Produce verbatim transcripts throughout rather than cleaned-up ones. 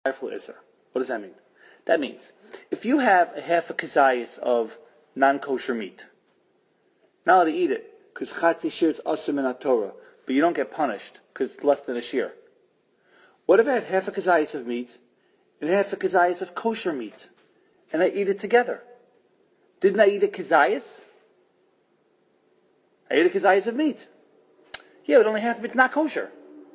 What does that mean? That means if you have a half a kazayas of non-kosher meat, not allowed to eat it because chatzi shir is asur min Torah, but you don't get punished because it's less than a shir. What if I have half a kazayas of meat and half a kazayas of kosher meat, and I eat it together? Didn't I eat a kazayas? I ate a kazayas of meat. Yeah, but only half of it's not kosher.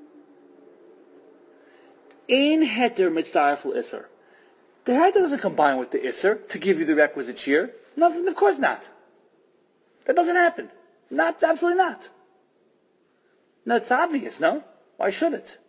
In heter mitzaref l'isser. The heter doesn't combine with the isser to give you the requisite shear. No, of course not. That doesn't happen. Not, absolutely not. That's obvious, no? Why should it?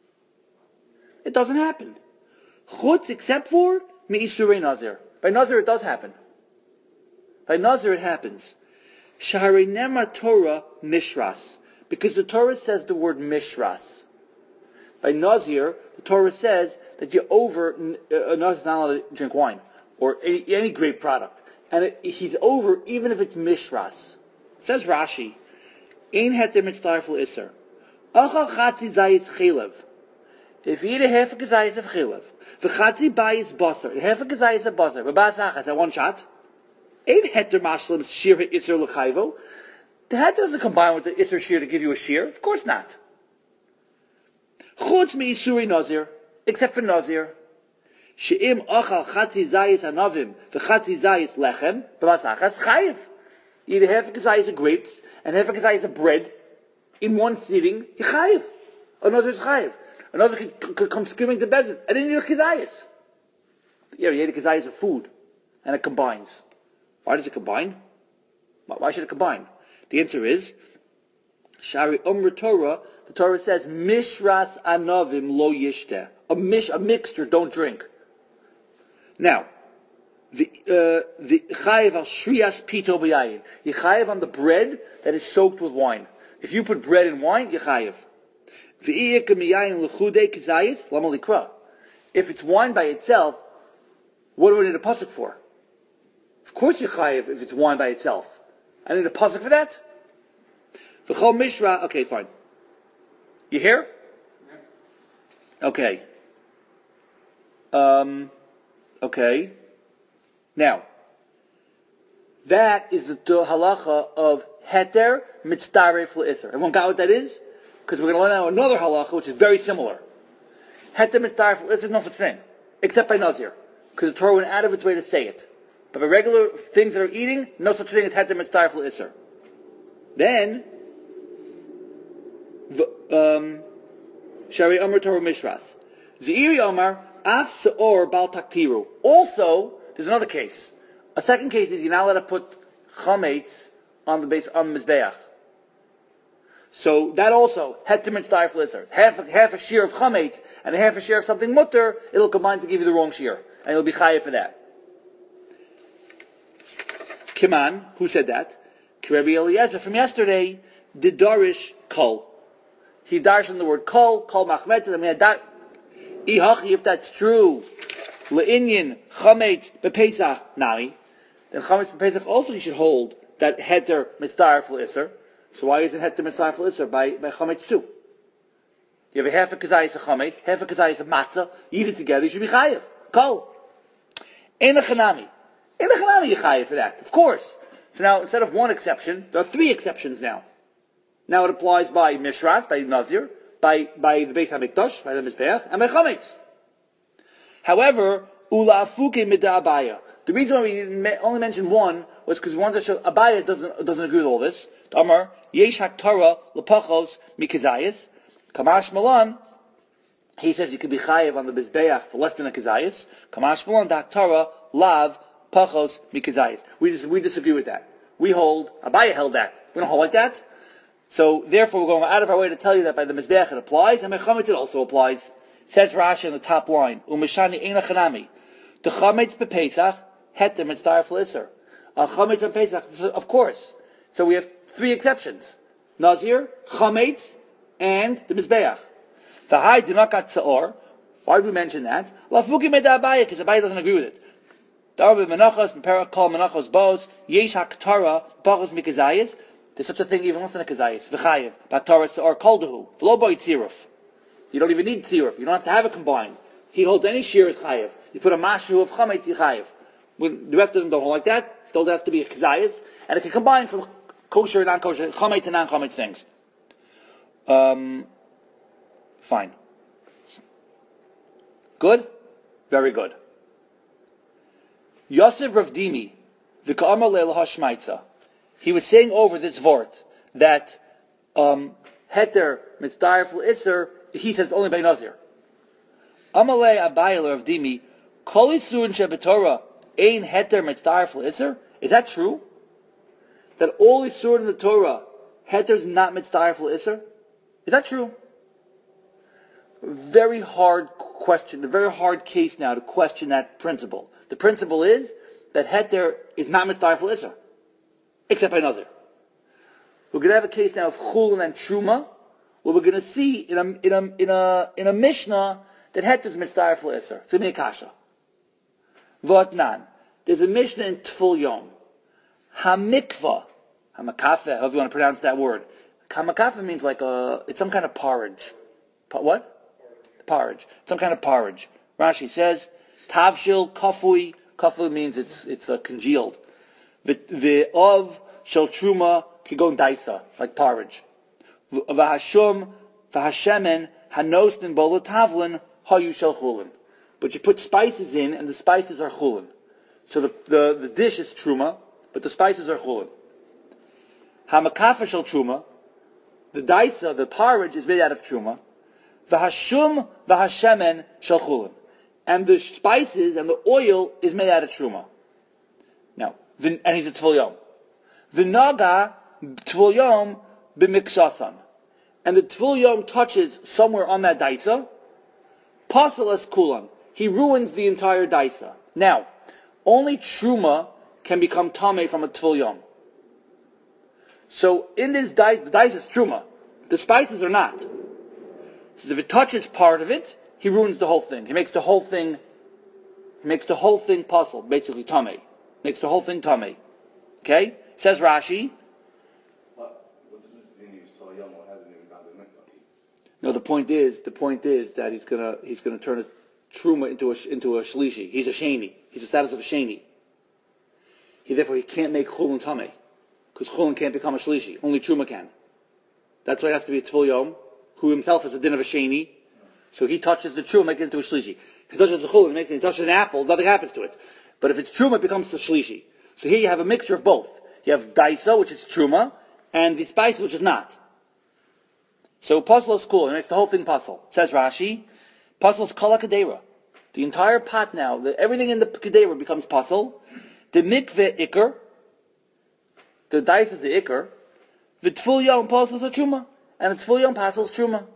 It doesn't happen. Chutz, except for mi'isurei nazir. By nazir it does happen. By nazir it happens. Shaharei nema Torah mishras. Because the Torah says the word mishras. By nazir, the Torah says that you're over, a nazir is not allowed to drink wine, or any, any grape product. And it, he's over even if it's mishras. It says Rashi, Ein heter mitztaref l'isser. Achal chatzi zayis chelev. If you eat a half a kazayis of chelev, v'chatzi bayis basar, half a kazayis of basar, v'bas achas, at one shot, Ein heter mashlim shir ha'isser l'chayvo. The heter doesn't combine with the isser shir to give you a shir. Of course not. Chutz mi'isurei nazir, except for nazir. She'im achal chatzi zayis anavim v'chatzi zayis lechem b'mas achas chayiv. You eat a half a kazayis of grapes and half a kazayis of bread in one sitting, you chayiv. Another is chayiv. Another could, could come screaming to Bezin. I didn't eat a kazayis. Yeah, you ate a kazayis of food, and it combines. Why does it combine? Why should it combine? The answer is, Shari Umr Torah, the Torah says, Mishras Anavim lo yishteh. A mish, a mixture, don't drink. Now, the uh, the chayiv al shriyas pito b'yayin. You chayiv on the bread that is soaked with wine. If you put bread in wine, you chayiv. V'iyek miyayin l'chudei kizayis lama likra. If it's wine by itself, what do we need a pasuk for? Of course you chayiv if it's wine by itself. I need a pasuk for that. V'chol mishra. Okay, fine. You hear? Okay. Um. Okay. Now, that is the halacha of heter mitzdaref l'isser. Everyone got what that is? Because we're going to learn now another halacha which is very similar. Heter mitzdaref l'isser is no such thing, except by nazir, because the Torah went out of its way to say it. But by regular things that are eating, no such thing as heter mitzdaref l'isser. Then, um, Shari Amar Torah Mishras. Zeiri Amar Af Seor Bal Taktiru. Also, there's another case. A second case is you're not allowed to put chametz on the base on the mizbeach. So that also heter mitzdaref l'isser. Half a, half a shear of chametz and a half a shear of something mutter, it'll combine to give you the wrong shear, and you'll be chayav for that. Kiman, who said that? Rabbi Eliezer from yesterday did darish kol. He darshed on the word kol, kol machmetz. I mean that. Ihachi, if that's true, le'inyan chametz bepesach nami, then chametz bepesach also you should hold that heter mitzdaref l'isser. So why isn't heter mitzdaref l'isser by by chametz too? You have a half a kazayis of chametz, half a kazayis of matzah. You eat it together, you should be chayiv. Kol. Ein chanami. Ein chanami you chayiv for that, of course. So now instead of one exception, there are three exceptions now. Now it applies by mishras, by nazir, by by the Beis Hamikdash, by the Mizbeach, and by chametz. However, ula afuke mida Abaya. The reason why we only mentioned one was because we wanted to show Abaya doesn't doesn't agree with all this. Amar yesh haktara lepachos mikazayis kamash malan. He says you could be chayiv on the Mizbeach for less than a kazayis. Kamash malan daktara lav pachos mikazayis. We dis- we disagree with that. We hold Abaya held that. We don't hold like that. So, therefore, we're going out of our way to tell you that by the Mizbeach it applies, and by Chametz it also applies. Says Rashi in the top line, Umeshani Eina Chanami. The Chametz bepesach, heter mitzdaref l'isser. Al Chametz on Pesach, of course. So we have three exceptions. Nazir, Chametz, and the Mizbeach. The Hai do not got Seor. Why did we mention that? Lafuki Meda Abaya, because Abaya doesn't agree with it. Darbe Menachos, Mepera Kol Menachos Bos, Yesh HaKtara, Pachos Mikazayis. There's such a thing even less than a kazayis. V'chayev, b'ataras or koldehu, v'lo boi tziruf. You don't even need tziruf. You don't have to have it combined. he holds any shear is chayiv. You put a mashu of chametz, you chayiv. When the rest of them don't hold like that, those have to be chazayas, and it can combine from kosher and non-kosher, chametz and non-chametz things. Um, fine. Good? Very good. Yosef Rav Dimi, v'ka'amar le'el hashmaitza. He was saying over this vort that um, heter mitzdarif l'isser, he says only by nazir. Amalei abayel Rav Dimi, kol isurin shebetorah ein heter mitzdarif l'isser. Is that true? That all isurin in the Torah, heter is not mitzdarif l'isser? Is that true? Very hard question, a very hard case now to question that principle. The principle is that heter is not mitzdarif l'isser, except by nazir. We're going to have a case now of chulin and truma, where we're going to see in a in a in a in a mishnah that heter is mitzdarif l'isser. It's going to be a kasha. V'atnan. There's a mishnah in Tful Yom. Hamikva, hamakafe, however you want to pronounce that word. Hamakafe means like a, it's some kind of porridge. Pa- what? Porridge. Some kind of porridge. Rashi says, Tavshil kafui. Kafui means it's it's uh, congealed. V'ov shel truma kigon daisa, like porridge. V'hashum v'hashemen hanostin bo l'tavlin hayu shel chulin. But you put spices in, and the spices are chulin. So the, the, the dish is truma, but the spices are chulin. Hamakafa shel truma, the daisa, the porridge, is made out of truma. V'hashum v'hashemen shel chulin, and the spices and the oil is made out of truma. Now, and he's a Tful Yom. V'naga Tful Yom b'miksasan, and the Tful Yom touches somewhere on that daisa. Pasal es kulan, he ruins the entire daisa. Now, only truma can become tameh from a Tful Yom. So in this daisa, the daisa is truma. The spices are not. So if it touches part of it, he ruins the whole thing. He makes the whole thing, he makes the whole thing puzzle, basically tameh. Makes the whole thing tameh. Okay? Says Rashi. No, the point is, the point is that he's gonna he's gonna turn a truma into a into a shlishi. He's a sheni. He's the status of a sheni. He therefore he can't make chulin tameh, because chulin can't become a shlishi. Only truma can. That's why it has to be a Tful Yom, who himself is a din of a sheni. So he touches the truma, makes it into a shlishi. He touches the chulin, makes it. He touches an apple, nothing happens to it. But if it's truma, it becomes a shlishi. So here you have a mixture of both. You have daisa, which is truma, and the spice, which is not. So puzzle is cool. It makes the whole thing puzzle. Says Rashi, puzzle is kala kadera. The entire pot now, the, everything in the kadera becomes puzzle. The mikveh ikr, the dice is the ikr. The tful yom puzzle is a truma, and the tful yom puzzle is truma.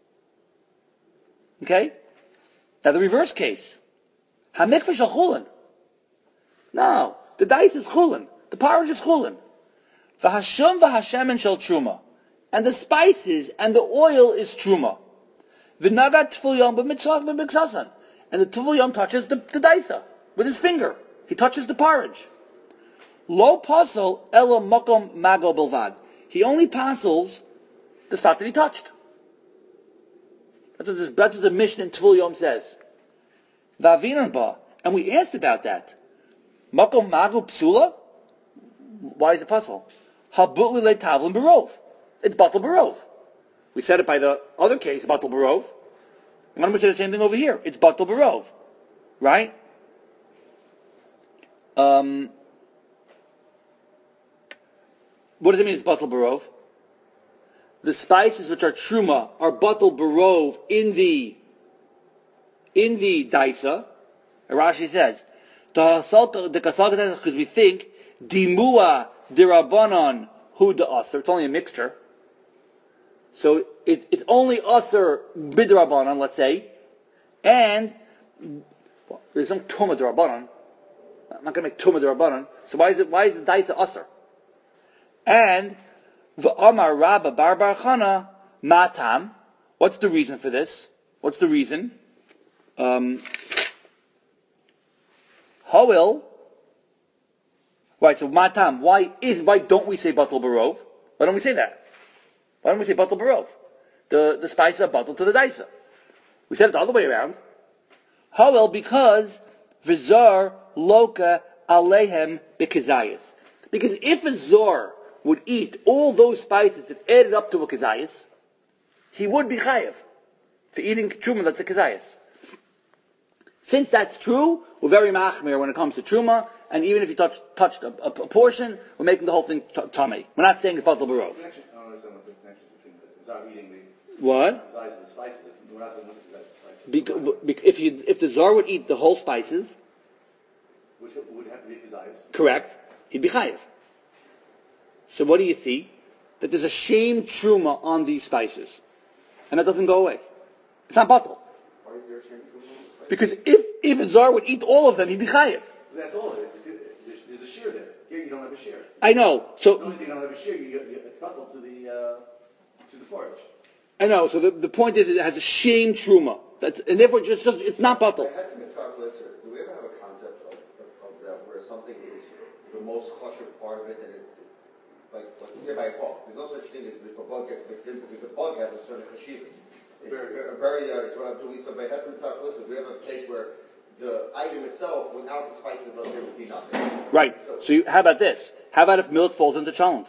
Okay. Now the reverse case, hamikveh shel chulin. No, the dice is chulin. The porridge is chulin. V'hashum v'hashemen shel truma. And the spices and the oil is truma. V'nagat tful yom b'mitzvah b'miksasan. And the tful yom touches the, the daisa with his finger. He touches the porridge. Lo pasel ela makom mago bilvad. He only pasels the spot that he touched. That's what this, that's what the Mishnah in Tful Yom says. V'avinan ba. And we asked about that. Makom mago psula? Why is it pasel? Habutli le tavlin barov. It's batal barov. We said it by the other case, batal barov. Why don't we say the same thing over here? It's batal barov. Right? Um, what does it mean it's batal barov? The spices which are truma are batal barov in the in the daisa. Rashi says, because we think dimua dirabanan hu da aser. It's only a mixture. So it's it's only aser bidrabanan, let's say, and well, there's some tuma dirabanan. I'm not going to make tuma dirabanan. So why is it why is the daisa aser? And the Amar Rabba Bar Bar Chana Matam. What's the reason for this? What's the reason? Um, Hoil. Right. So Matam. Why is why don't we say batal barov? Why don't we say that? Why don't we say batal barov? The the spices are batal to the daisa. We said it the other way around. Howell, because v'zar loka alehem bekazayas. Because if a zor would eat all those spices that added up to a kazayas, he would be chayev for eating truma that's a kazayas. Since that's true, we're very machmir when it comes to truma, and even if you touch, touched a, a, a portion, we're making the whole thing t- tummy. We're not saying it's batal barov. I don't understand what the connection is between the zar eating the What? size of the spices. We're not looking at the spices. Because, because if you if the zar would eat the whole spices, Which would have to be his eyes. correct, he'd be chayev. So what do you see? That there's a shame truma on these spices, and that doesn't go away. It's not batal. Why is there a shame truma on the spices? Because if if a zar would eat all of them, he'd be chayev. That's all it is. There's, there's a shear there. Here you don't have a shear. I know. The So only thing you don't have a shear, you, you, it's coupled to the uh, to the porridge. I know. So the, the point is, it has a shame truma. That's and therefore just, just it's not batal. I had to mitzvah listener. Do we ever have a concept of, of, of that where something is the most kosher part of it, and it, like like you say by a bug? There's no such thing as if a bug gets mixed in because the bug has a certain chashivas. It's very, very, very uh, it's what I'm doing. So by had to mitzvah listener, we have a case where the item itself, without the spices, let's say, would be nothing. Right. So, So you, how about this? How about if milk falls into cholent?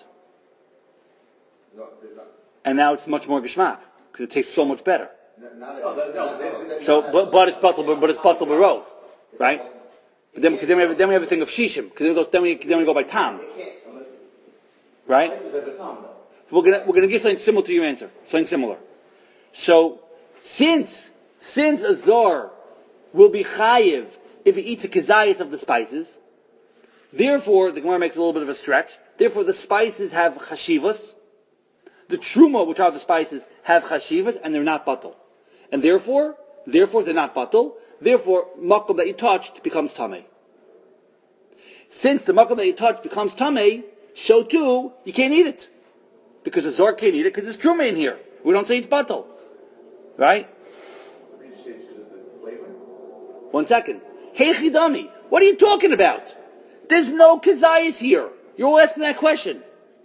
no, there's not. And now it's much more geschmack because it tastes so much better. Not, not No, a, no, no, not- they- not- they- not- So, not- but, but it's batal, but it's batal barov, right? But then, because then we have then we have a thing of shishim, because then, we go- then we then we go by tam, They can't. Unless right? spices have a tom though. We're gonna we're gonna give something similar to your answer, something similar. So, since since a zor will be chayiv if he eats a kazayas of the spices, therefore the Gemara makes a little bit of a stretch. Therefore, the spices have chashivas. The truma, which are the spices, have chashivas, and they're not batal. And therefore, therefore they're not batal. Therefore, makom that you touched becomes tamei. Since the makom that you touched becomes tamei, so too you can't eat it because the zor can't eat it because there's truma in here. We don't say it's batal, right? What did you say? It's because of the flavor? One second. Hey chidami, what are you talking about? There's no kazayas here. You're all asking that question.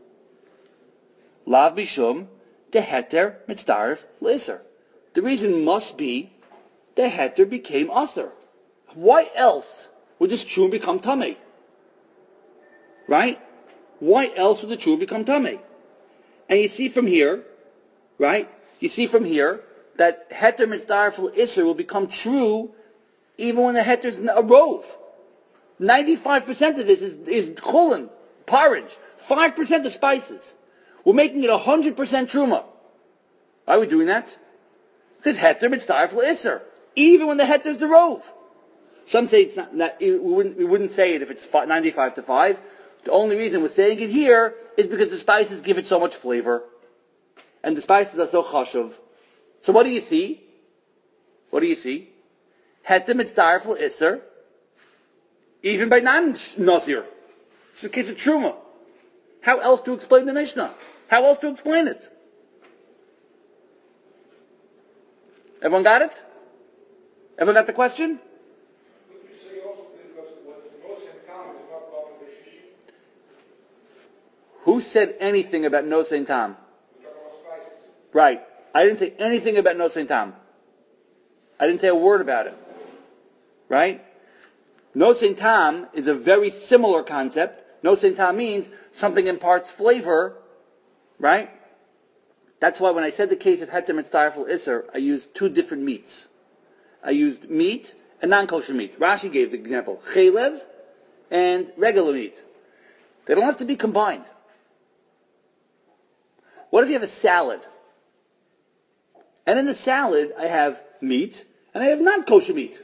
Lav bishum the heter mitzdarif l'isser. The reason must be the heter became usher. Why else would this truma become tamei? Right? Why else would the truma become tamei? And you see from here, right? You see from here that heter mitzdarif l'isser will become true even when the heter is a rove. ninety-five percent of this is, is chulin, porridge. five percent of spices. We're making it one hundred percent truma. Why are we doing that? Because heter mitzdarif l'isser. Even when the heter is the rove. Some say it's not, not we, wouldn't, we wouldn't say it if it's ninety-five to five. The only reason we're saying it here is because the spices give it so much flavor. And the spices are so chashuv. So what do you see? What do you see? Heter mitzdarif l'isser. Even by non-nazir. It's a case of truma. How else to explain the Mishnah? How else to explain it? Everyone got it? Everyone got the question? Would you say also because what is the most in common is not about the shishi? Who said anything about no Saint Tam? We talk about spices. Right. I didn't say anything about no Saint Tam. I didn't say a word about it. Right? No Saint Tam is a very similar concept. No Saint Tam means something imparts flavor, right? That's why when I said the case of heter mitzdarif l'isser, I used two different meats. I used meat and non-kosher meat. Rashi gave the example, chaylev and regular meat. They don't have to be combined. What if you have a salad? And in the salad, I have meat and I have non-kosher meat.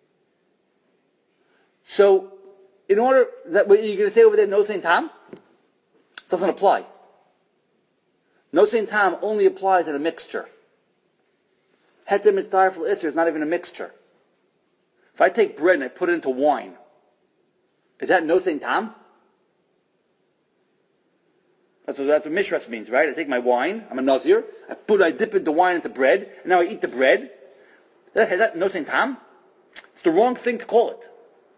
So, in order that what you're going to say over there, no Saint Tam, doesn't apply. No Saint Tam only applies in a mixture. Heter mitzdarif l'isser is not even a mixture. If I take bread and I put it into wine, is that no Saint Tam? That's what, that's what mishras means, right? I take my wine, I'm a nazir, I put, I dip the wine into bread, and now I eat the bread. Is that no Saint Tam? It's the wrong thing to call it.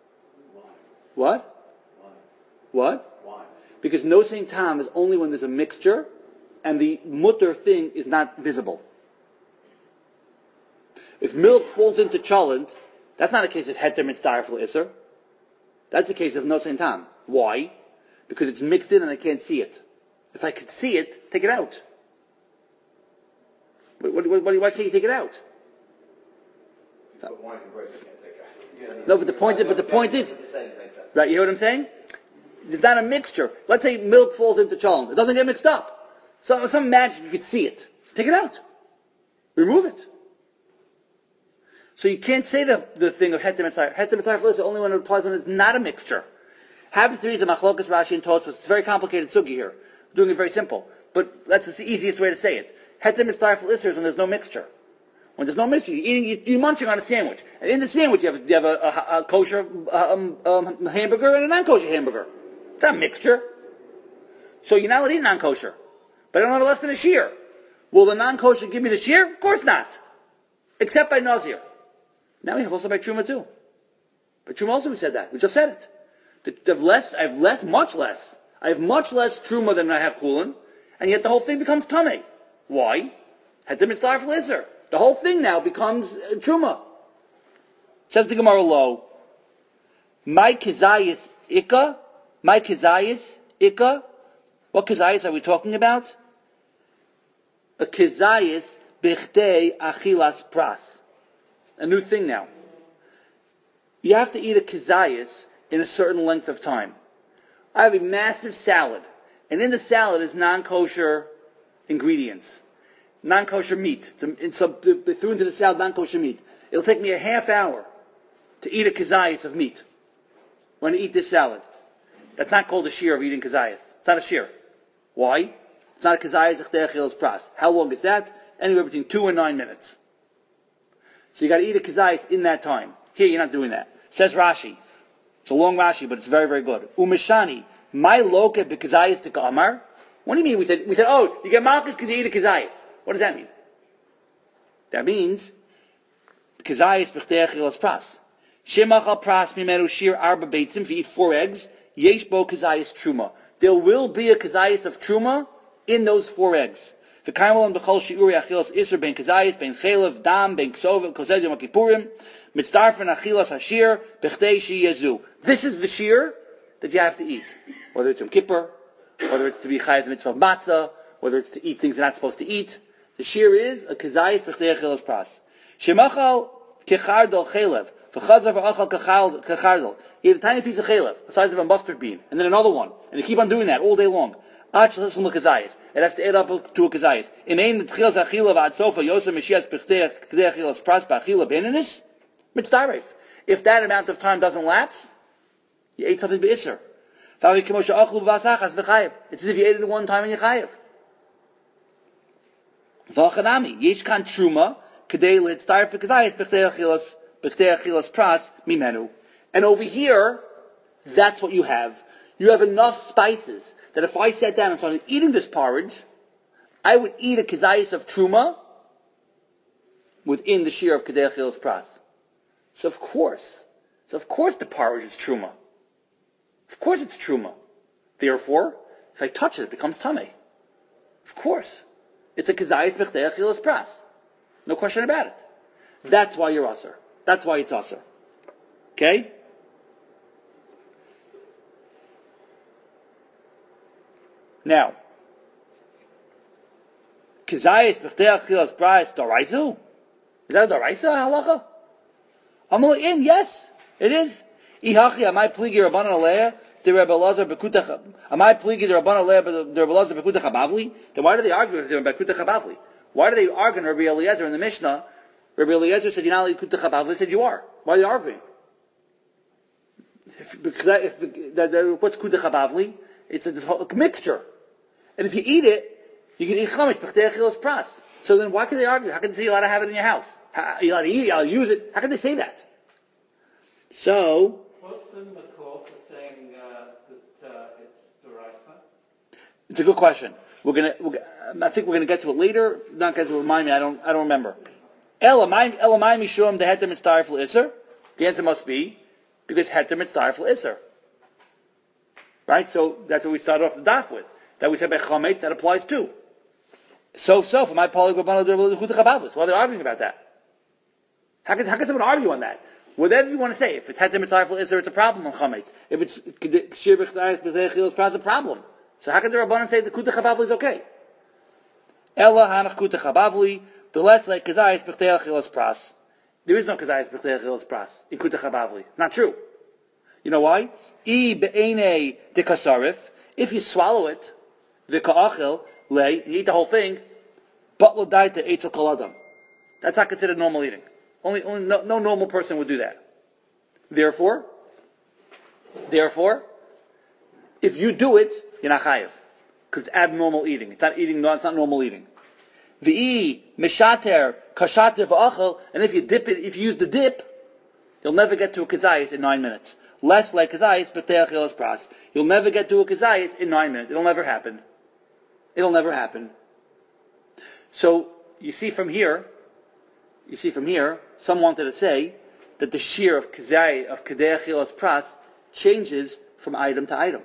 What? Why? What? Why? Because no Saint Tam is only when there's a mixture and the mutter thing is not visible. If milk falls into cholent, That's not a case of heter mitzdaref l'isser. That's a case of no sein tam. Why? Because it's mixed in and I can't see it. If I could see it, take it out. What, what, what, why can't you take it out? You put wine in bread, you can't take it. You know, No, but the point is, but the point is, what you're saying makes sense. right, you hear what I'm saying? There's not a mixture. Let's say milk falls into cholent. It doesn't get mixed up. So some magic, you could see it. Take it out. Remove it. So you can't say the, the thing of heter mitzdaref. Heter mitzdaref is only when it applies when it's not a mixture. Happens to be the machlokas Rashi and Tosfos. It's a very complicated sugi here. We're doing it very simple. But that's the easiest way to say it. Heter mitzdaref l'isser is when there's no mixture. When there's no mixture, you're eating, you're munching on a sandwich. And in the sandwich you have, you have a, a, a kosher um, um, hamburger and a non-kosher hamburger. It's not a mixture. So you're not allowed to eat non-kosher. But I don't have less than a shear. Will the non-kosher give me the shear? Of course not. Except by Nazir. Now we have also by Truma too. By Truma also we said that. We just said it. I have less, I have less, much less. I have much less Truma than I have Chulin, and yet the whole thing becomes Tameh. Why? Heter mitzdaref l'isser. The whole thing now becomes uh, Truma. Says the Gemara Lo. My kizayis ikka. My kizayis ikka. What kizayis are we talking about? A kizayis bichdei achilas pras. A new thing now. You have to eat a kizayis in a certain length of time. I have a massive salad, and in the salad is non-kosher ingredients. Non-kosher meat. It's a, they threw into the salad non-kosher meat. It'll take me a half hour to eat a kizayis of meat when I eat this salad. That's not called a shear of eating kizayis. It's not a shear. Why? It's not a kizayis echdei achilas pras. How long is that? Anywhere between two and nine minutes. So you got to eat a kizayis in that time. Here you're not doing that. Says Rashi. It's a long Rashi, but it's very, very good. Umeshani, my loka b'kizayis tika amar. What do you mean? We said, we said, oh, you get malchus because you eat a kizayis. What does that mean? That means kizayis b'chdei achilas pras. Shemachal pras mimenu shir arba beitzim. If you eat four eggs, yesh bo kizayis truma. There will be a kizayis of truma in those four eggs. The Karmelan b'chol shiuri achilas iser ben kazayis ben chelev dam ben ksov kosed yom kippurim mitzdarfen achilas hashir b'chdei sheyezu. This is the shear that you have to eat, whether it's Yom Kippur, whether it's to be chayav the mitzvah of matzah, whether it's to eat things you're not supposed to eat. The shear is a kazayis b'chdei achilas pras. Shemachal kechardol chelev v'chazav v'achal kechardol. You have a tiny piece of chelev, the size of a mustard bean, and then another one, and you keep on doing that all day long. It has to add up to a kazayis. In ein tchilas achila v'ad sofa yosem mishias b'chdei achilas pras b'achila benenis mitzdaref. If that amount of time doesn't lapse, you ate something b'isser. It's as if you ate it at one time and you're chayiv. V'achanami yesh kan truma k'dei litzdaref b'kazayis b'chdei achilas b'chdei achilas pras mimenu. And over here, that's what you have. You have enough spices that if I sat down and started eating this porridge, I would eat a kizayis of truma within the shear of kedei achilas pras. So of course, so of course the porridge is truma. Of course it's truma. Therefore, if I touch it, it becomes tameh. Of course, it's a kizayis b'chdei achilas pras. No question about it. That's why you're aser. That's why it's aser. Okay. Now, kizayis b'chdei achilas pras d'oraisu? Is that a d'oraisa halacha? Amal in, yes, it is. Ihachi amai pligi rabbanan aleya the Rebbe Elazar bekutach. Amai pligi the rabbanan aleya the Rebbe Elazar bekutach habavli. Then why do they argue with the bekutach habavli? Why do they argue with Rabbi Eliezer in the Mishnah? Rabbi Eliezer said you're not allowed to kutach habavli. They said you are. Why are they arguing? If, if, if, if, what's kutach habavli? It's a, a mixture. And if you eat it, you can eat chametz b'chdei achilas pras. So then why can they argue? How can they say you're allowed to have it in your house? How, you're allowed to eat it, I'll use it. How can they say that? So... What's in the call for saying uh, that uh, it's d'oraisa? It's a good question. We're gonna, we're gonna, I think we're gonna get to it later. Not going to remind me, I don't, I don't remember. Elamai mishum the heter mitzdaref l'isser? The answer must be, because heter mitzdaref l'isser. Right? So that's what we started off the daf with. That we said by chametz, that applies too. So, so, for my polyg, why are they arguing about that? How can, how can someone argue on that? Whatever you want to say. If it's heter mitzvah iser, it's a problem on chametz. If it's shir b'chdayis b'chtei achilas pras, it's a problem. So how can the Rabbanan say the kutach habavli is okay? Ella hanach kutach habavli, the less like kazayis b'chtei achilas pras. There is no kazayis b'chtei achilas pras in kutach habavli. Not true. You know why? I be'enei dekasarif. If you swallow it, v'ka'achil lei, you eat the whole thing, but l'daita eitzel kol adam. That's not considered normal eating. Only, only no, no normal person would do that. Therefore, therefore, if you do it, you're not chayiv, because it's abnormal eating. It's not eating. No, it's not normal eating. V'i mishater kashater v'achel, and if you dip it, if you use the dip, you'll never get to a kazayis in nine minutes. Less like kazayis, but te'achilas pras. You'll never get to a kazayis in nine minutes. It'll never happen. It'll never happen. So you see from here, you see from here, some wanted to say that the shear of kazayis of kedei achilas pras changes from item to item.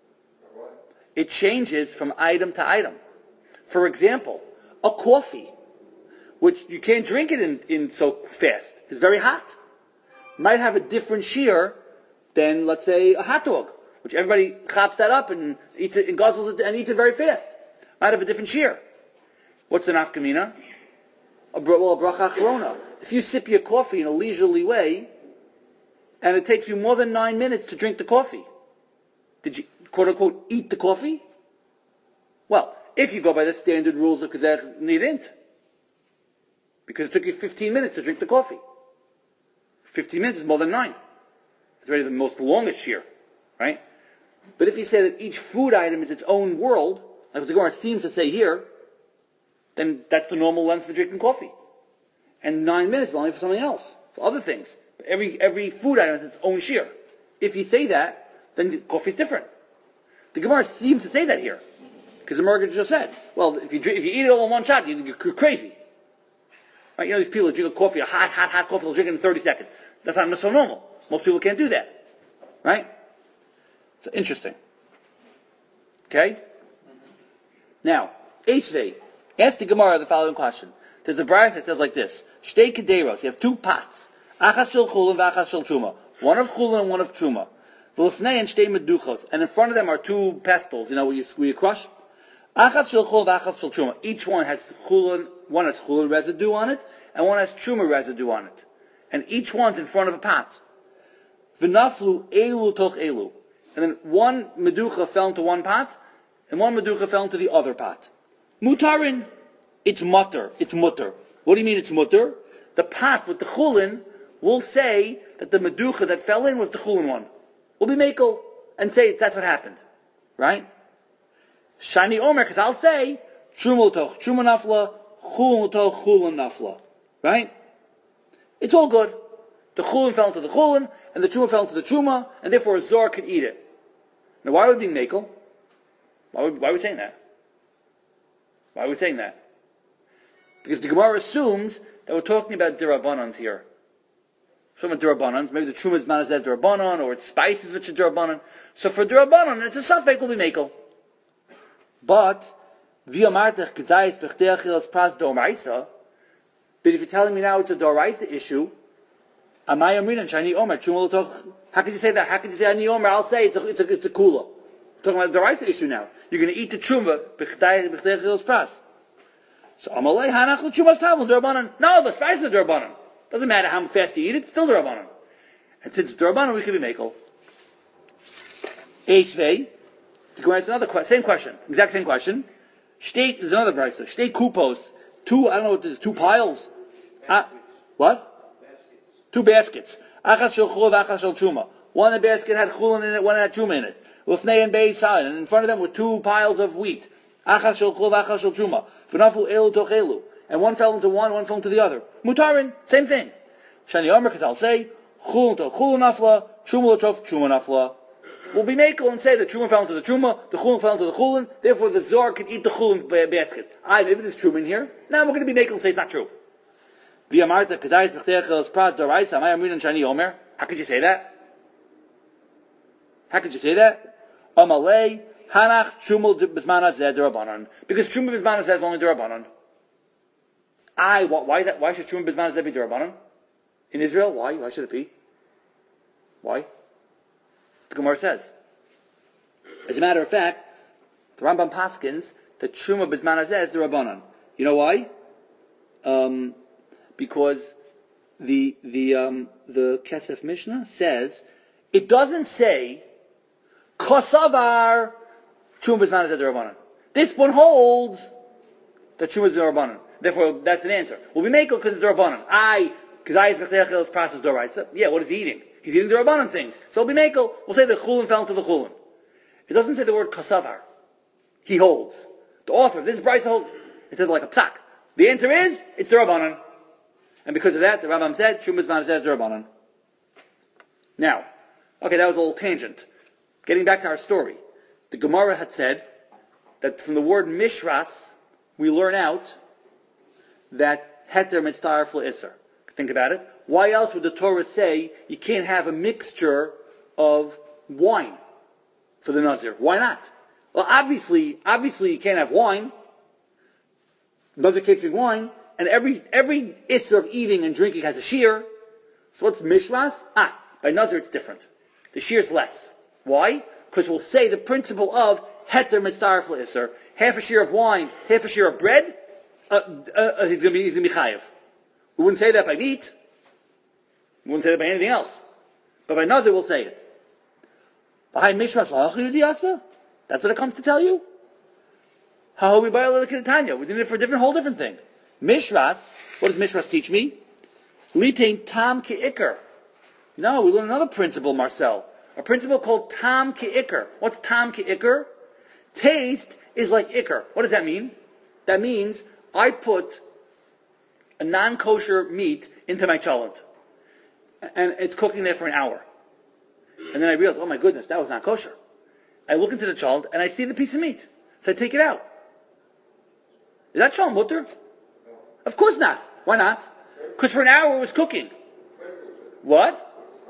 It changes from item to item. For example, a coffee, which you can't drink it in, in so fast, is very hot, might have a different shear than, let's say, a hot dog, which everybody chops that up and eats it and guzzles it and eats it very fast. Might have a different shear. What's the nafkamina? A, well, a bracha achrona. If you sip your coffee in a leisurely way, and it takes you more than nine minutes to drink the coffee, did you, quote unquote, eat the coffee? Well, if you go by the standard rules of Kazakh, you didn't. Because it took you fifteen minutes to drink the coffee. fifteen minutes is more than nine. It's already the most longest shear, right? But if you say that each food item is its own world, like what the Gemara seems to say here, then that's the normal length for drinking coffee. And nine minutes is only for something else, for other things. But every every food item has its own shear. If you say that, then coffee is different. The Gemara seems to say that here, because the Merger just said, well, if you drink, if you eat it all in one shot, you, you're crazy. Right? You know these people that drink a coffee, a hot, hot, hot coffee, they'll drink it in thirty seconds. That's not so normal. Most people can't do that, right? So interesting. Okay. Now, Eishvei, ask the Gemara the following question. There's a brayth that says like this: Shtei kederos. You have two pots, achas shel chulin v'achas shel truma. One of chulin and one of truma. V'lifnei and shtei meduchos. And in front of them are two pestles. You know where you, where you crush. Achas shel chulin v'achas shel truma. Each one has chulin. One has chulin residue on it, and one has truma residue on it. And each one's in front of a pot. V'naflu elu toch elu. And then one meducha fell into one pot, and one meducha fell into the other pot. Mutarin, it's mutter, it's mutter. What do you mean it's mutter? The pot with the chulin will say that the meducha that fell in was the chulin one. We'll be makel and say that's what happened. Right? Shani omer, because I'll say, truma toch truma nafla, chulin toch chulin nafla. Right? It's all good. The chulin fell into the chulin, and the truma fell into the truma, and therefore a zor could eat it. Now, why would we be makel? Why, would, why are we saying that? Why are we saying that? Because the Gemara assumes that we're talking about dirabbanans here. Some of dirabbanans, maybe the truma is not as dirabbanan, or it's spices which are dirabbanan. So for dirabbanan, it's a suffix will be makel. But v'yamartech k'zayis b'chtei achilas pras doraisa. But if you're telling me now it's a doraisa issue, amay amrinan shani omer truma l'toch. How can you say that? How can you say ani omer? I'll say it's a it's a it's a kula. We're talking about the doraisa issue now. You're going to eat the truma b'chtei b'chtei achilas pras. So amalei hanach l'trumas tavul derabanan. No, the spice is derabanan. Doesn't matter how fast you eat it; it's still derabanan. And since it's derabanan, we can be makel. Eishvei. To go answer another question, same question, exact same question. State is another brisa. State kupos. Two. I don't know what this is. Two piles. Uh, what? Baskets. Two baskets. Achas shel chul, achas shel truma. One of the basket had chulin in it. One had truma in it. Lufnei and bei side, and in front of them were two piles of wheat. Achas shel chul, achas shel truma. V'nafu elu toch elu. And one fell into one, one fell into the other. Mutarin, same thing. Shani Omer, because I'll say, chulin to chulin nafla, truma to truma nafla. We'll be makel and say the truma fell into the truma, the chulin fell into the chulin, therefore the zor can eat the chulin basket. I maybe there's truma in here. Now we're going to be makel and say it's not true. V'yamarta k'zayis b'chteichel pras doraisa, amay amrin and Shani Omer. How could you say that? How could you say that? Amalei hanach truma b'zman hazeh derabanan. Because truma b'zman hazeh is only derabanan. I, why that? Why should truma b'zman hazeh be derabanan? In Israel, why? Why should it be? Why? The Gemara says. As a matter of fact, the Rambam paskins that Truma Bisman Hazeh is the Rabbanan. You know why? Um, because the the um, the Kesef Mishnah says it doesn't say Kosavar Truma Bisman Hazeh the Rabbanan. This one holds that Truma is the Rabbanan. Therefore, that's an answer. Well, we make it because it's the Rabbanan. I, because I is Mechdechel is process Doraisa. Yeah, what is he eating? He's eating the Rabbanan things. So we'll be Mekel. We'll say the Chulin fell into the Chulin. It doesn't say the word Kosavar. He holds. The author of this Bryce holds. It says like a psak. The answer is, it's the Rabbanan. And because of that, the Rambam said, Truma Bisman Hazeh is the Rabbanan. Now, okay, that was a little tangent. Getting back to our story. The Gemara had said that from the word Mishras, we learn out that Heter Mitzvah Fla Isser. Think about it. Why else would the Torah say you can't have a mixture of wine for the Nazir? Why not? Well, obviously, obviously you can't have wine. Nazir can't drink wine, and every every Isser of eating and drinking has a shear. So what's Mishras? Ah, by Nazir it's different. The shear is less. Why? Because we'll say the principle of Heter Mitzvah Fla Isser. Half a shear of wine, half a shear of bread, uh, uh, uh, he's going to be he's going to be chayiv. We wouldn't say that by meat. We wouldn't say that by anything else. But by Nazir we'll say it. Behind Mishras La'achiyudiyasa? That's what it comes to tell you? How we buy a Tanya? We did it for a different, whole different thing. Mishras, what does Mishras teach me? Litain tam ki'ikr. No, we learn another principle, Marcel. A principle called tam ki'ikr. What's tam ki'ikr? Taste is like ikr. What does that mean? That means I put a non-kosher meat into my cholent, and it's cooking there for an hour. And then I realize, oh my goodness, that was not kosher. I look into the cholent, and I see the piece of meat. So I take it out. Is that cholent mutter? Of course not. Why not? Because for an hour it was cooking. What?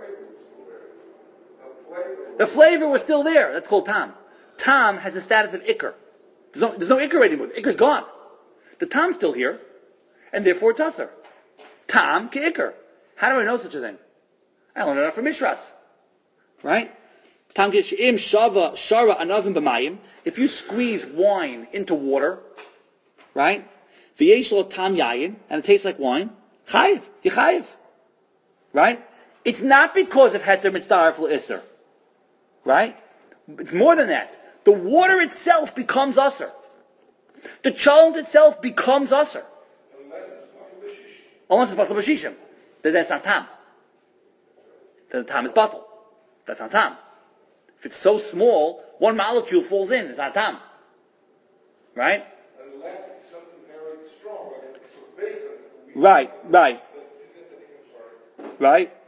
The flavor was still there. That's called tam. Tam has the status of ikr. There's no, there's no ikr anymore. The ikr's gone. The tam's still here, and therefore it's usher. Tam ki ikr. How do I know such a thing? I learned it out from Mishras. Right? Tam ki im shava shara anavim b'mayim. If you squeeze wine into water, right? V'yesh lo tam yayin, and it tastes like wine. Chayiv. You chayiv. Right? It's not because of heter mitzvah fl iser. Right? It's more than that. The water itself becomes usher. The cholent itself becomes usher. Unless it's batal b'shishim. Then that's not tam. Then the tam is batal. That's not tam. If it's so small, one molecule falls in. It's not tam. Right? Unless it's something very strong, like it's a bacon. Right, right. Right?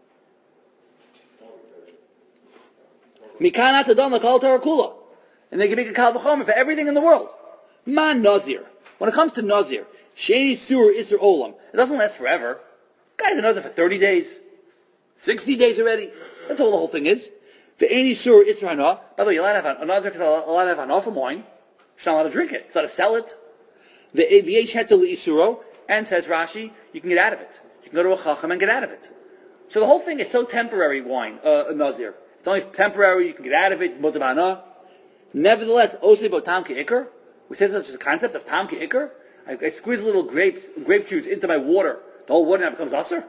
Mikanat adon l'kol Torah kula. And they can make a kal v'chomer for everything in the world. Man nazir. When it comes to nazir, sheni sur isser olam. It doesn't last forever. Guy's a nazir for thirty days, sixty days already. That's all the whole thing is. Ve'eni sur isser hana. By the way, you're allowed to have a nazir because allowed to have hana from wine. She's not allowed to drink it. It's not to sell it. Ve'eviyesh hetel isuro. And says Rashi, you can get out of it. You can go to a chacham and get out of it. So the whole thing is so temporary. Wine, uh, a nazir. It's only temporary. You can get out of it. Mutabana. Nevertheless, osei tam ki ikr. We say such a concept of tam ki ikr. I, I squeeze a little grapes, grape juice into my water. The whole water now becomes aser.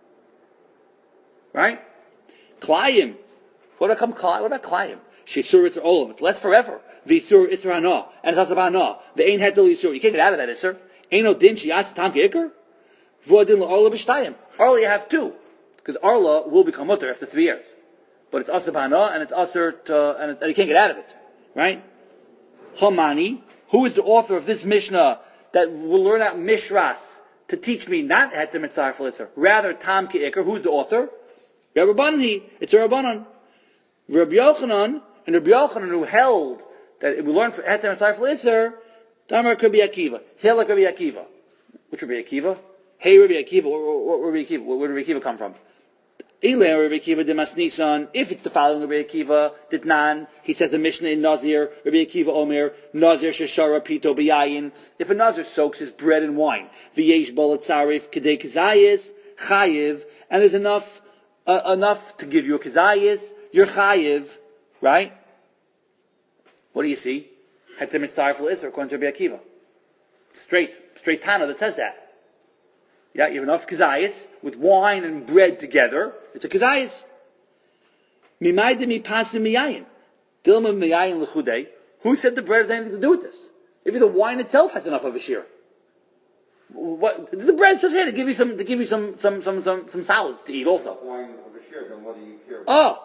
Right? Klayim. What about klayim? What about klayim? Sheisur isser olam. It lasts forever. V'isur isser hana. And it's asab hana. The ain hetel isur. You can't get out of that isser. Ain't no din shiyas tam ki ikr. V'adin la'arla b'shtayim. Arla you have two. Because arla will become mutter after three years. But it's asab hana and it's aser to, and, and you can't get out of it. Right? Hamani, who is the author of this Mishnah that will learn out Mishras to teach me not Heter Mitzvah Fl Iser, rather Tam Ki Ikr? Who's the author? Rabbi Banhi. It's a Rabbanan. Rabbi Yochanan, and Rabbi Yochanan who held that we learn Heter Mitzvah Fl Iser, Damar Rabbi Akiva. He like Rabbi Akiva. Which Rabbi Akiva? Hey Rabbi Akiva. Where, where, Rabbi Akiva? Where did Rabbi Akiva come from? Rabbi Akiva de Masnisan. If it's the following Rabbi Akiva, Ditnan, he says a Mishnah in Nazir, Rabbi Akiva Omer, Nazir Sheshara Pito B'yayin. If a Nazir soaks his bread in wine, V'yesh Bolat Sarif Kedei Kazayis, Chayiv, and there's enough uh, enough to give you a kazayis, you're chayiv, right? What do you see? Heter mitzaref l'isser, according to Rabbi Akiva. Straight, straight Tana that says that. Yeah, you have enough kazayis with wine and bread together. It's a kazayis. Mimayde mi pasim miyayin. Dilma miyayin l'chudei. Who said the bread has anything to do with this? Maybe the wine itself has enough of a shear. What the bread's just here to give you some to give you some some some some, some salads to eat also. Wine of a shear, then what do you care about? Oh,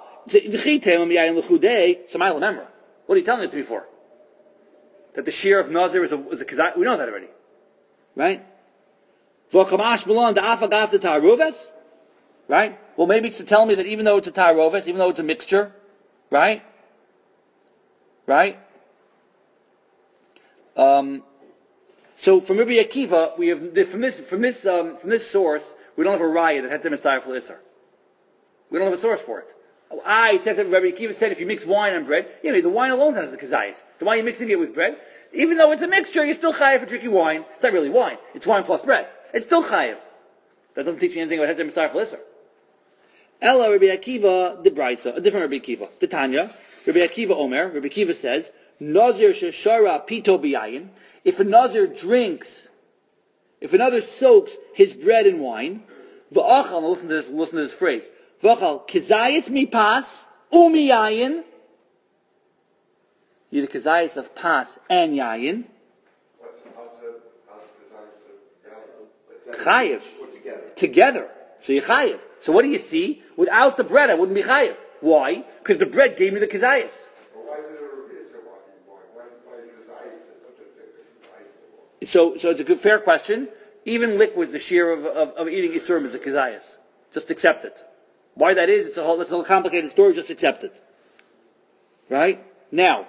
so I remember. What are you telling it to me for? That the shear of Nazir is a is a kazai? We know that already, right? Right? Well, maybe it's to tell me that even though it's a taroves, even though it's a mixture, right? Right? Um, so from Rabbi Akiva, we have from this from this um, from this source, we don't have a raya that heter mitzaref l'isser. We don't have a source for it. I tested Rabbi Akiva said if you mix wine and bread, yeah, maybe the wine alone has the kazayis. The wine you're mixing it with bread, even though it's a mixture, you're still chayiv for drinking wine. It's not really wine; it's wine plus bread. It's still chayiv. That doesn't teach you anything about heter mitzaref l'isser. Ella Rabbi Akiva the Braisa, a different Rabbi Akiva. The Tanya, Rabbi Akiva Omer. Rabbi Akiva says, Nazir sheshara pito biyayin. If a Nazir drinks, if another soaks his bread in wine, v'achal. Now listen to this. Listen to this phrase. V'achal kizayis mipas umiyayin. You're the kizayis of pas and yayin. Chayiv. Together. So you're chayiv. So what do you see? Without the bread, I wouldn't be chayiv. Why? Because the bread gave me the kizayis. So, so it's a good, fair question. Even liquids, the shear of, of, of eating isurim is a kizayis. Just accept it. Why that is, it's a whole, it's a whole complicated story. Just accept it. Right? Now,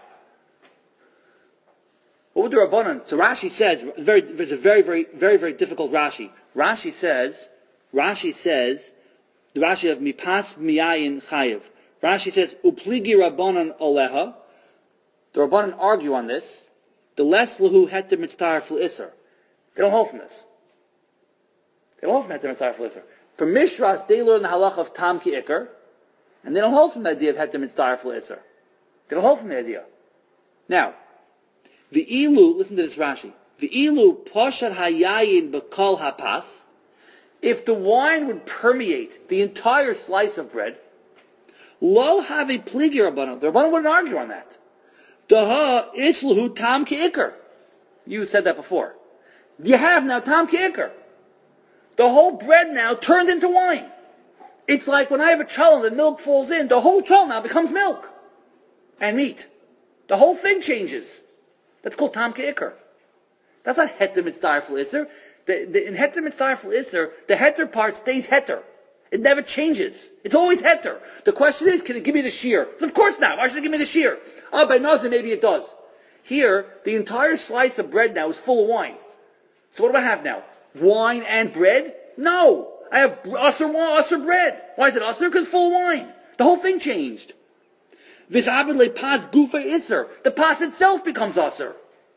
what would the Rabbanan? So Rashi says, very, there's a very, very, very, very difficult Rashi. Rashi says, Rashi says, the Rashi of mipas miyayin chayiv. Rashi says, upligi Rabbanan oleha. The Rabbanan argue on this. The less lahu heter mitzaref l'isser. They don't hold from this. They don't hold from heter mitzaref l'isser. From Mishras, they learn the halach of tam ki ikar, and they don't hold from the idea of heter mitzaref l'isser. They don't hold from the idea. Now, v'ilu, listen to this Rashi. V'ilu poshat hayayin b'kol hapas. If the wine would permeate the entire slice of bread, lo have a pligi Rabbanan. The Rabbanan wouldn't argue on that. Daha islahu tam ki'ikr. You said that before. You have now tam ki'ikr. The whole bread now turned into wine. It's like when I have a challah and the milk falls in, the whole challah now becomes milk and meat. The whole thing changes. That's called tam ki'ikr. That's not heter mitzaref l'isser. The, the, in heter mitzaref l'isser, the heter part stays heter. It never changes. It's always heter. The question is, can it give me the shear? Of course not. Why should it give me the shear? Oh, by nazir, maybe it does. Here, the entire slice of bread now is full of wine. So what do I have now? Wine and bread? No. I have usher wine, usher bread. Why is it usher? Because it's full of wine. The whole thing changed. Vishabed pas gufa isser. The pas itself becomes usher.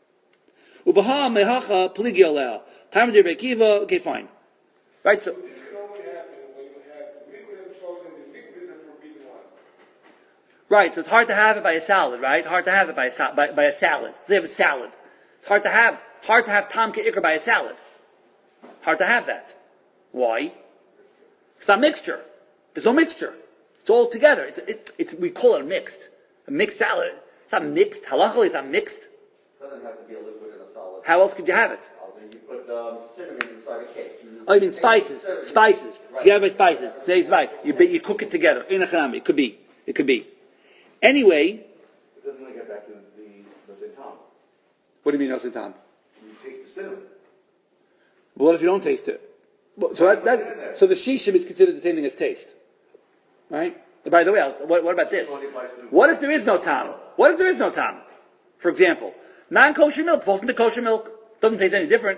Ubaha mehacha pligi aleh. Time of Rabbi Akiva. Okay, fine. Right, so... This can only happen when you have liquid and solid and the liquid is forbidden wine. Right, so it's hard to have it by a salad, right? Hard to have it by a, sa- by, by a salad. They have a salad. It's hard to have, hard to have tam ka'ikr by a salad. Hard to have that. Why? It's not mixture. There's no mixture. It's all together. It's, it, it's, we call it a mixed. A mixed salad. It's not mixed. Halachically, it's not mixed. It doesn't have to be a liquid in a solid. How else could you have it? You put um, cinnamon inside a cake. Oh, you mean spices? Spices. Right. Together by spices. Say it's right. You, you cook it together. In a chanami. It could be. It could be. Anyway. It doesn't really get back to the Nosei Tam. What do you mean Nosei Tam? You taste the cinnamon. Well, what if you don't taste it? Well, so that, that, so the shishim is considered the same thing as taste, right? And by the way, I'll, what, what about this? What if there is no tam? What if there is no tam? For example, non-kosher milk falls into kosher milk. Doesn't taste any different.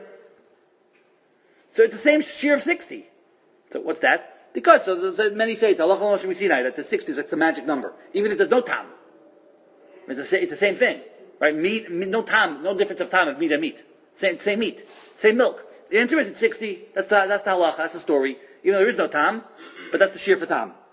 So it's the same shear of sixty. So what's that? Because so, so many say it's Allah that the sixty is like the magic number, even if there's no tam. It's the, it's the same thing, right? Meat, meat, no tam, no difference of tam of meat and meat. Same, same meat, same milk. The answer is it's sixty. That's the, that's the halacha. That's the story. Even though there is no tam, but that's the shear for tam.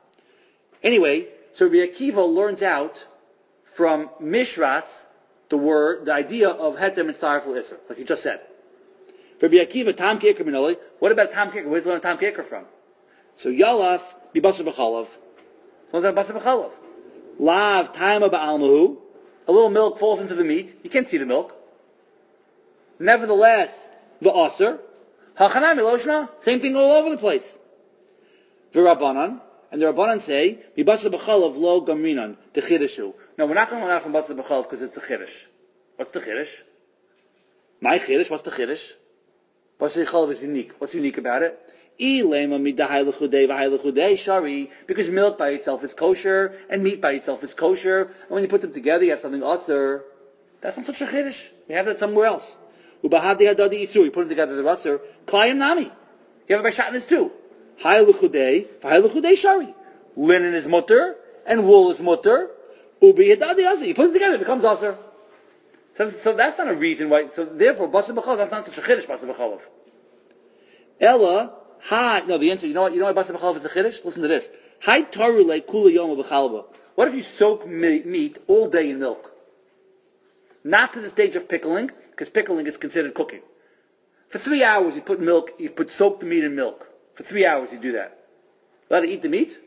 Anyway, so Rabbi Akiva learns out from Mishras the word, the idea of heter mitzaref l'isser, like he just said. Rabbi Akiva, Tam Ki'ikr Minoli. What about Tam Ki'ikr? Where's the learn Tam Ki'ikr from? So Yalaf, be Basar B'chalav. Someone's like Basar B'chalav. Lav, Taima Ba'almahu. A little milk falls into the meat. You can't see the milk. Nevertheless, the Aser. Hachanami Loshna. Same thing all over the place. V'Rabbanan. And the Rabbanan say, be Basar B'chalav lo gamrinan, the Chidishu. No, we're not going to learn out from Basar B'chalav because it's a Chiddush. What's the Chiddush? My Chiddush, what's the Chiddush? Basar B'chalav is unique. What's unique about it? Because milk by itself is kosher, and meat by itself is kosher, and when you put them together, you have something asur. That's not such a chiddush. You have that somewhere else. You put them together, the asur. Klayim nami. You have it by shatnez too. Linen is mutter, and wool is mutter. You put them together, it becomes asur. So, so that's not a reason why. So therefore, basar b'chalav, that's not such a chiddush. Basar b'chalav. Ella. Hi, no, the answer, you know what, you know why Basar B'chalav is a Chiddush? Listen to this. Hi taru le kula yoma b'chalba. What if you soak meat all day in milk? Not to the stage of pickling, because pickling is considered cooking. For three hours you put milk, you put soak the meat in milk. For three hours you do that. Allowed to eat the meat?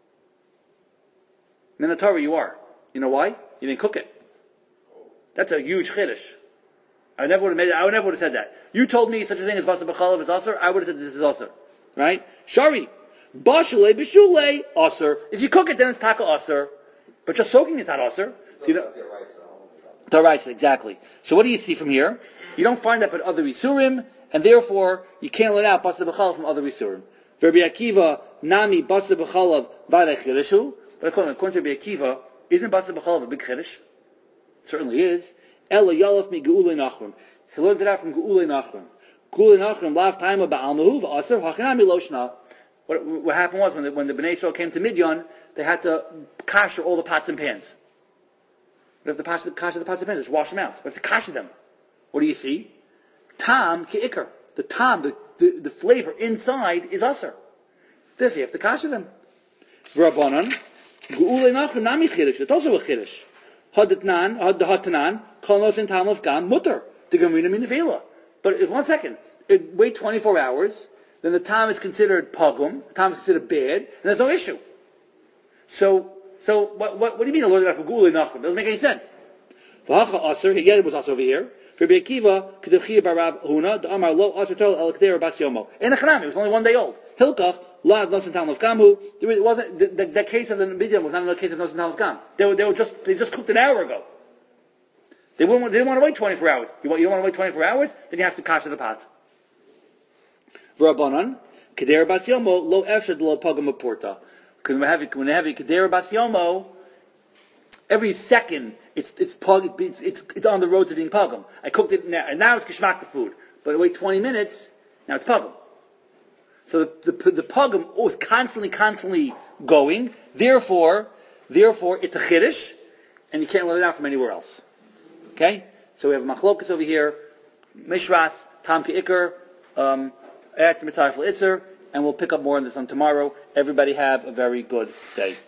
Minatara you are. You know why? You didn't cook it. That's a huge Chiddush. I never would have made it, I would never would have said that. You told me such a thing as Basar B'chalav is Asr, I would have said this is Asr. Right? Shari. Bashale B'shule Asr. If you cook it, then it's Taka Asr. But just soaking is not Asr. So you don't, Daraisa, exactly. So what do you see from here? You don't find that but other Isurim, and therefore you can't let out Basar B'chalav from other Isurim. Rabbi Akiva, Nami Basar B'chalav V'alei Chidushu. But according to Rabbi Akiva, isn't Basar B'chalav a big Chiddush? Certainly is. Ella Yalaf mi Geulei Nachron. He learns it out from Geulei Nachron. Geulei Nachron lav taima ba'almahu v'aser hachanami loshna. What what happened was when the, when the Bnei Yisrael came to Midian, they had to kasher all the pots and pans. But if the kasher, kasher the pots and pans, just wash them out. But if to kasher them, what do you see? Tam ki'ikr. The tam, the, the, the flavor inside is aser. Therefore you have to kasher them. V'Rabbanan Geulei Nachron nami chiddush. It's also a chiddush. Hadetnan, had the hatanan, kolnos in tam of gam mutter, the gamrina minavela. But if, one second, it, wait twenty-four hours, then the tam is considered pogum, the tam is considered bad, and there's no issue. So, so what, what, what do you mean the Lord got for Geulei Nachron? It doesn't make any sense. V'hacha aser, again it was also over here. For Rabbi Akiva, kedevchia barab huna, the amar lo aser tol el k'der bas yomo. In the chanami, it was only one day old. Hilkach, la nosen tam of gamu. It wasn't, the, the, the case of the Midian was not another case of nosen tam of gam. They were, they were just, they just cooked an hour ago. They, wouldn't, they didn't want to wait twenty-four hours. You, want, you don't want to wait twenty-four hours? Then you have to kasher the pot. V'Rabbanan, k'der bas yomo, lo efshed lo pogam aporta. When we have when we have a k'der bas yomo, every second it's it's pog, it's, it's it's on the road to being pogam. I cooked it now, and now it's kishmak the food. But I wait twenty minutes, now it's pogam. So the the, the pogam is constantly, constantly going. Therefore, therefore it's a chiddush, and you can't let it out from anywhere else. Okay, so we have machlokas over here, mishras, tam ki'ikr, um, at mitzaref l'isser, and we'll pick up more on this on tomorrow. Everybody have a very good day.